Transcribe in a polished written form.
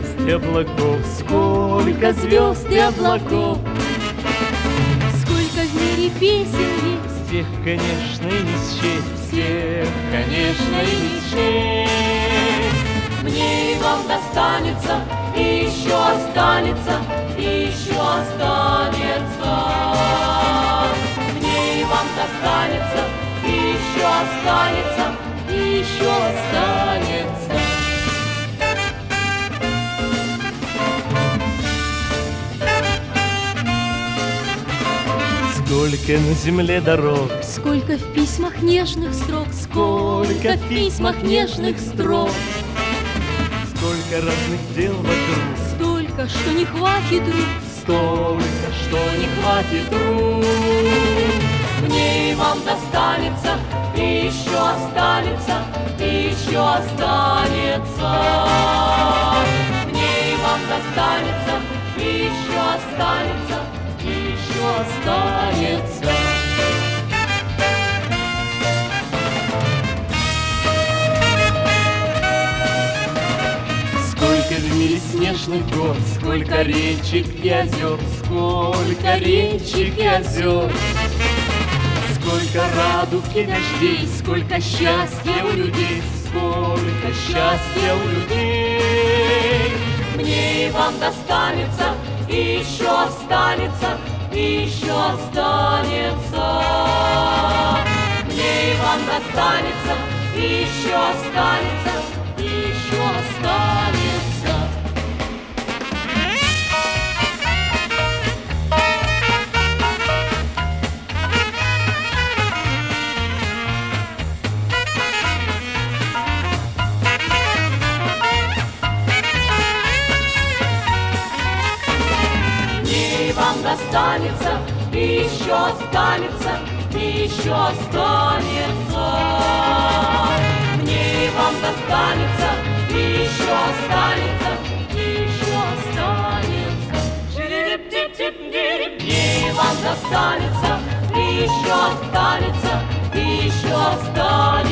звезд и облаков, сколько звезд и облаков. Сколько в мире песен есть, Всех, конечно, и не счесть, всех, конечно, и не счесть. мне и вам достанется, и еще останется, и еще останется. Мне и вам достанется, и еще останется, и еще останется. Сколько на земле дорог, Сколько в письмах нежных строк, сколько в письмах нежных строк, сколько разных дел вокруг, столько, что не хватит рук, столько, что не хватит рук. мне и вам достанется, и еще останется, и еще останется. Мне и вам достанется, и еще останется, и еще останется. Сколько в мире снежных гор, сколько речек и озер, сколько речек и озер. Сколько радуг и дождей, сколько счастья у людей, сколько счастья у людей. Мне и вам достанется, и еще останется, и еще останется. Мне и вам достанется, и еще останется, и еще останется. Мне и вам достанется, и еще останется, и еще останется. Мне и вам достанется, и еще останется, и еще останется. Мне и вам достанется, и еще останется, и еще останется.